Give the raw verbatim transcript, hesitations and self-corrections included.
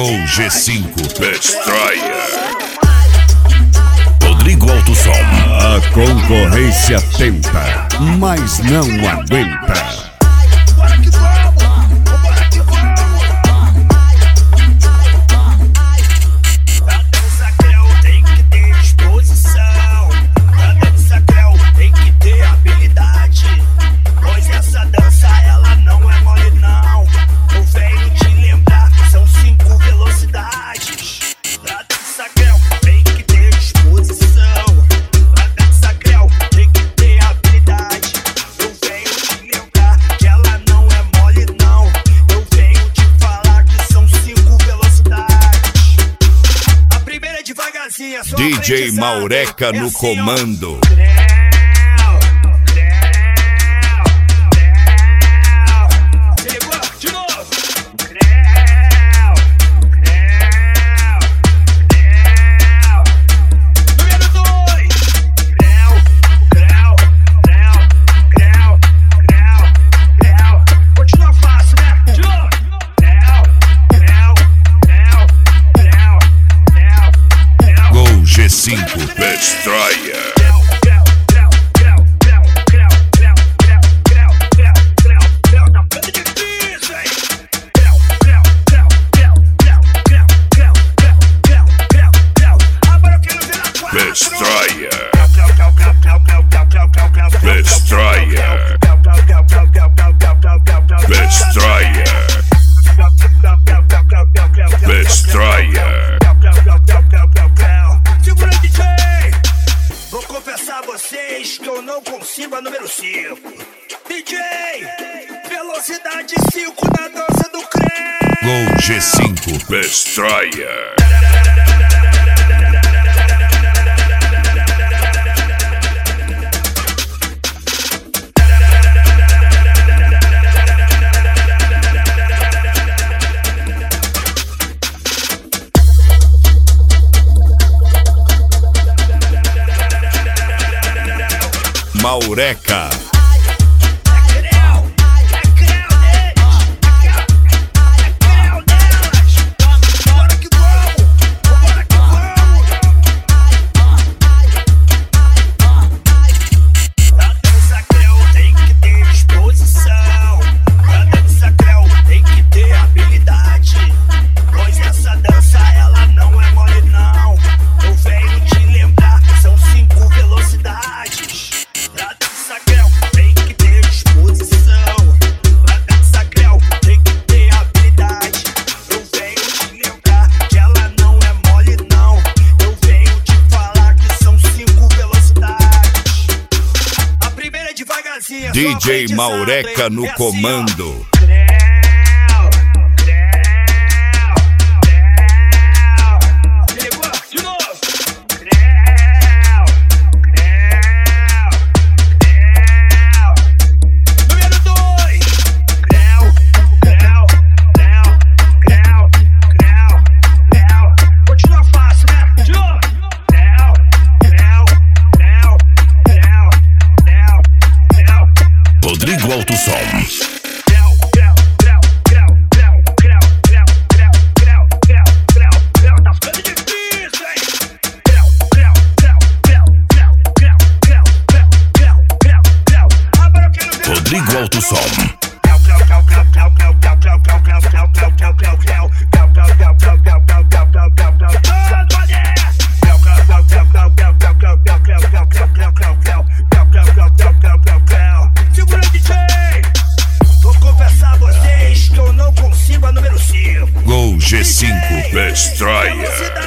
Gol G cinco Destroyer. Rodrigo Alto Som. A concorrência tenta, mas não aguenta. D J Maureca no comando. G cinco Destroyer. Destroyer. Destroyer. Destroyer. Destroyer. Vou confessar a vocês que eu não consigo a número cinco. D J, velocidade cinco na dança do creme. Gol G cinco Destroyer. Maureca. D J Maureca no comando. Rodrigo Alto Som. Rodrigo Alto Som. Gol G cinco Destroyer.